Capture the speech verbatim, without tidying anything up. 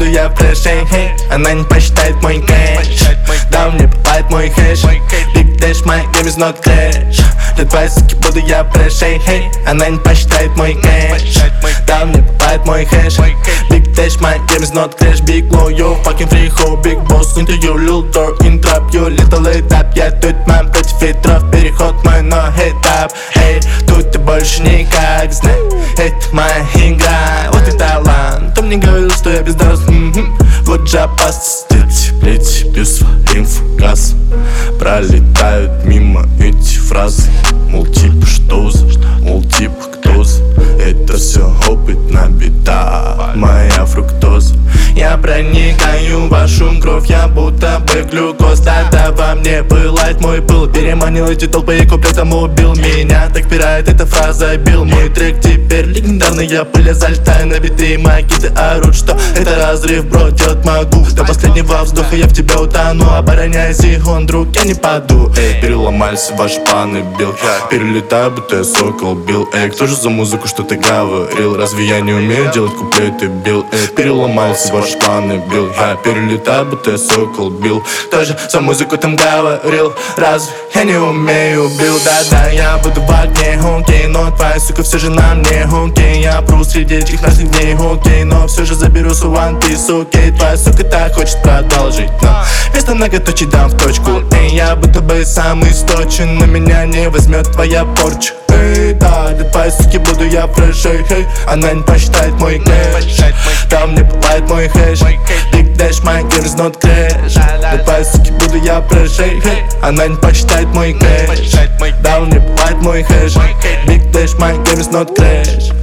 я фреш, эй, эй. Она не посчитает мой кэш. Да, мне бывает мой хэш. Big Dash, my game is not crash. Для твоей суки буду я фреш, эй, эй. Она не посчитает мой кэш. Да, мне бывает мой хэш. Big Dash, my game is not crash. Big low, yo, fucking free ho. Big boss, into you, little door, in trap. You little этап, я тут мам против ветров. Переход мой, но этап. Эй, тут ты больше никак, знай, это моя игра. Вот и талант. Кто мне говорил, что я бездарный? Вот же опасность. Дети, плети, без своим фугасом пролетают мимо эти фразы. Мол, типа, что за, мол, типа, кто за. Это все опытная беда, моя фруктоза. Я проникаю в вашу кровь, я будто бы глюкоз. Тогда во мне пылает мой пыл. Переманил эти толпы и куплетом убил меня. Так пирает эта фраза, бил мой трек теперь легендарный. Я пыля залетаю на биты, мои гиды орут, что это разрыв, бро, делать могу. До последнего вздоха я в тебя утону. Обороняйся, он друг, я не паду. Эй, переломались ваши планы, бил. Перелетаю, будто я сокол, бил. Эй, кто же за музыку что-то говорил? Разве я не умею делать куплеты, бил? Эй, переломался ваши планы, бил. Я перелетаю, будто я сокол, бил. Кто же за музыку там говорил? Разве я не умею, бил? Да-да, я буду в огне, окей. Но твоя сука все же на мне, окей. Я пру среди этих наших дней, окей. Но все же заберу свой one piece, окей. Твоя сука так хочет продолжить, но вместо многоточий дам в точку. Эй, я будто бы сам источен, на меня не возьмет твоя порча. Эй, да, для твоей суки буду я фреш, эй, эй. Она не посчитает мой кэш. Да, мне бывает мой хэш. Big Dash, my game is not crash. Для твоей суки буду я фреш, эй, эй. Она не посчитает мой кэш. Да, мне бывает мой хэш. Big Dash, my game is not crash.